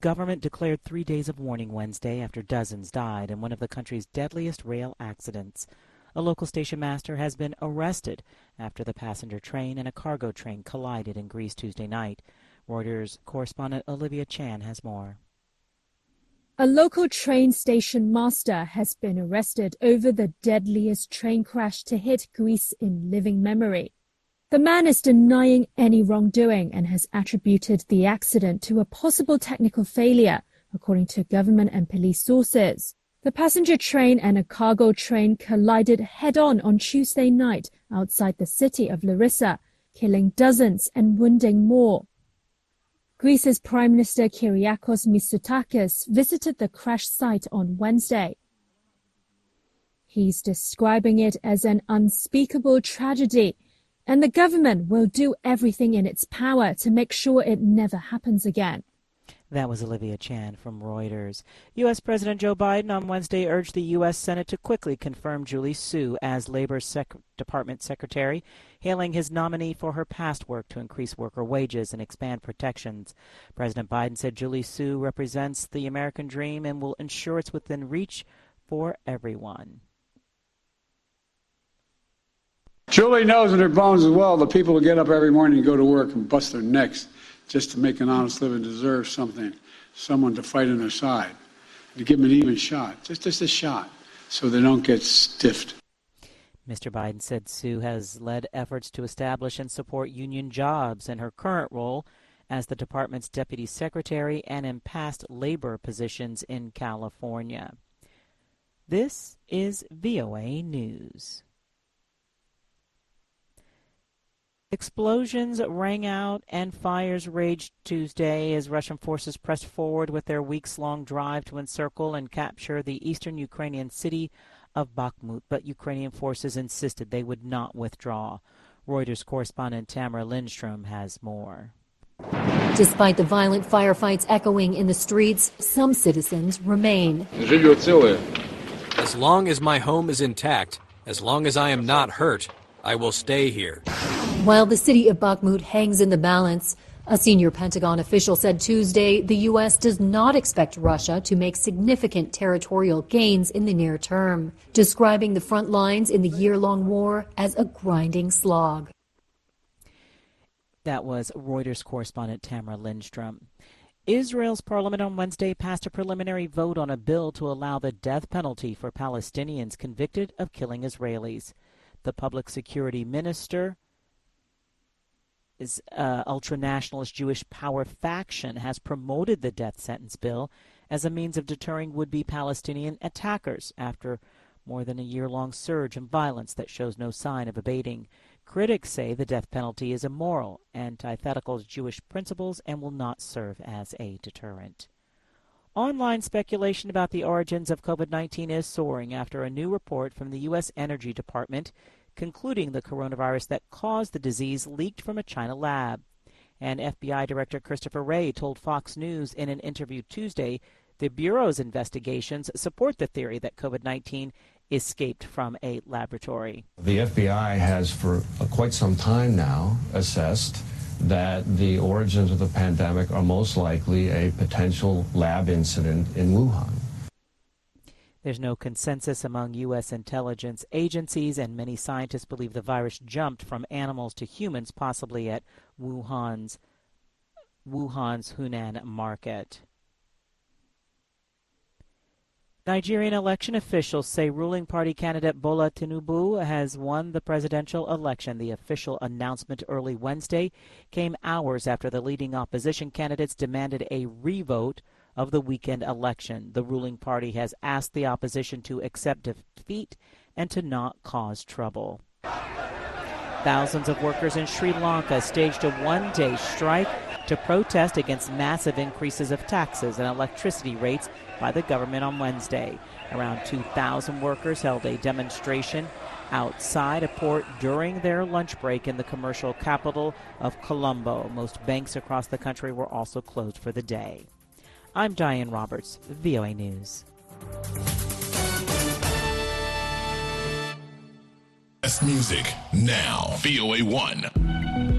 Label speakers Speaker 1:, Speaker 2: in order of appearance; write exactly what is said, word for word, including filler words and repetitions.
Speaker 1: government declared three days of mourning Wednesday after dozens died in one of the country's deadliest rail accidents. A local station master has been arrested after the passenger train and a cargo train collided in Greece Tuesday night. Reuters correspondent Olivia Chan has more.
Speaker 2: A local train station master has been arrested over the deadliest train crash to hit Greece in living memory. The man is denying any wrongdoing and has attributed the accident to a possible technical failure, according to government and police sources. The passenger train and a cargo train collided head-on on Tuesday night outside the city of Larissa, killing dozens and wounding more. Greece's Prime Minister Kyriakos Mitsotakis visited the crash site on Wednesday. He's describing it as an unspeakable tragedy, and the government will do everything in its power to make sure it never happens again.
Speaker 1: That was Olivia Chan from Reuters. U S. President Joe Biden on Wednesday urged the U S. Senate to quickly confirm Julie Su as Labor Sec- Department Secretary, hailing his nominee for her past work to increase worker wages and expand protections. President Biden said Julie Su represents the American dream and will ensure it's within reach for everyone.
Speaker 3: Julie knows in her bones as well the people who get up every morning and go to work and bust their necks just to make an honest living deserve something, someone to fight on their side, to give them an even shot, just, just a shot, so they don't get stiffed.
Speaker 1: Mister Biden said Su has led efforts to establish and support union jobs in her current role as the department's deputy secretary and in past labor positions in California. This is V O A News. Explosions rang out and fires raged Tuesday as Russian forces pressed forward with their weeks-long drive to encircle and capture the eastern Ukrainian city of Bakhmut, but Ukrainian forces insisted they would not withdraw. Reuters correspondent Tamara Lindstrom has more.
Speaker 4: Despite the violent firefights echoing in the streets, some citizens remain.
Speaker 5: As long as my home is intact, as long as I am not hurt, I will stay here.
Speaker 4: While the city of Bakhmut hangs in the balance, a senior Pentagon official said Tuesday the U S does not expect Russia to make significant territorial gains in the near term, describing the front lines in the year-long war as a grinding slog.
Speaker 1: That was Reuters correspondent Tamara Lindstrom. Israel's parliament on Wednesday passed a preliminary vote on a bill to allow the death penalty for Palestinians convicted of killing Israelis. The public security minister is uh, ultra-nationalist Jewish power faction has promoted the death sentence bill as a means of deterring would-be Palestinian attackers after more than a year-long surge in violence that shows no sign of abating. Critics say the death penalty is immoral, antithetical to Jewish principles, and will not serve as a deterrent. Online speculation about the origins of COVID nineteen is soaring after a new report from the U S. Energy Department concluding the coronavirus that caused the disease leaked from a China lab. And F B I Director Christopher Wray told Fox News in an interview Tuesday the Bureau's investigations support the theory that COVID nineteen escaped from a laboratory.
Speaker 6: The F B I has for quite some time now assessed that the origins of the pandemic are most likely a potential lab incident in Wuhan.
Speaker 1: There's no consensus among U S intelligence agencies, and many scientists believe the virus jumped from animals to humans, possibly at Wuhan's, Wuhan's Hunan market. Nigerian election officials say ruling party candidate Bola Tinubu has won the presidential election. The official announcement early Wednesday came hours after the leading opposition candidates demanded a revote of the weekend election. The ruling party has asked the opposition to accept defeat and to not cause trouble. Thousands of workers in Sri Lanka staged a one-day strike to protest against massive increases of taxes and electricity rates by the government on Wednesday. Around two thousand workers held a demonstration outside a port during their lunch break in the commercial capital of Colombo. Most banks across the country were also closed for the day. I'm Diane Roberts, V O A News.
Speaker 7: Best music now, V O A one.